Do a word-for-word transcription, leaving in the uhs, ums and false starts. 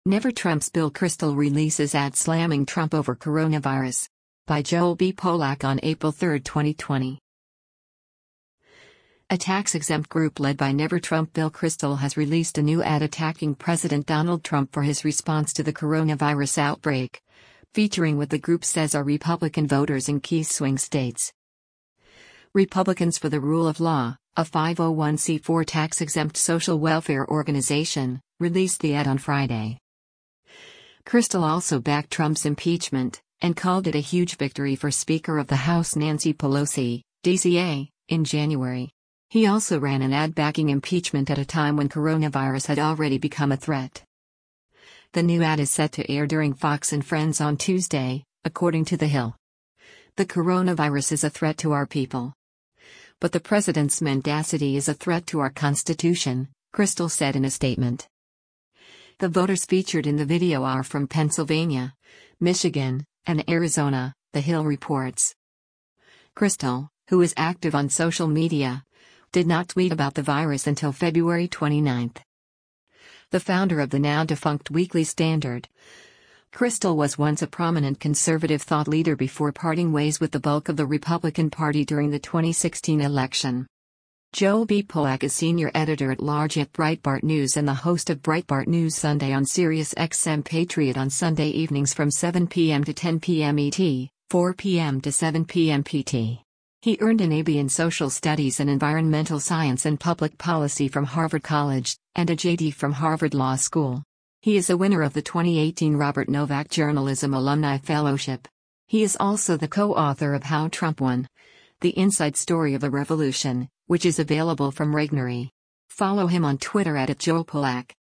Never Trump's Bill Kristol releases ad slamming Trump over coronavirus. By Joel B. Polak on April third, twenty twenty. A tax-exempt group led by Never Trump Bill Kristol has released a new ad attacking President Donald Trump for his response to the coronavirus outbreak, featuring what the group says are Republican voters in key swing states. Republicans for the Rule of Law, a five oh one c four tax-exempt social welfare organization, released the ad on Friday. Kristol also backed Trump's impeachment, and called it a huge victory for Speaker of the House Nancy Pelosi, D C A, in January. He also ran an ad backing impeachment at a time when coronavirus had already become a threat. The new ad is set to air during Fox and Friends on Tuesday, according to The Hill. The coronavirus is a threat to our people. But the president's mendacity is a threat to our Constitution, Kristol said in a statement. The voters featured in the video are from Pennsylvania, Michigan, and Arizona, The Hill reports. Kristol, who is active on social media, did not tweet about the virus until February twenty-ninth. The founder of the now-defunct Weekly Standard, Kristol was once a prominent conservative thought leader before parting ways with the bulk of the Republican Party during the twenty sixteen election. Joel B. Polak is senior editor-at-large at Breitbart News and the host of Breitbart News Sunday on Sirius X M Patriot on Sunday evenings from seven p m to ten p m E T, four p m to seven p m P T. He earned an A B in Social Studies and Environmental Science and Public Policy from Harvard College, and a J D from Harvard Law School. He is a winner of the twenty eighteen Robert Novak Journalism Alumni Fellowship. He is also the co-author of How Trump Won: The Inside Story of a Revolution, which is available from Regnery. Follow him on Twitter at Joel Polak.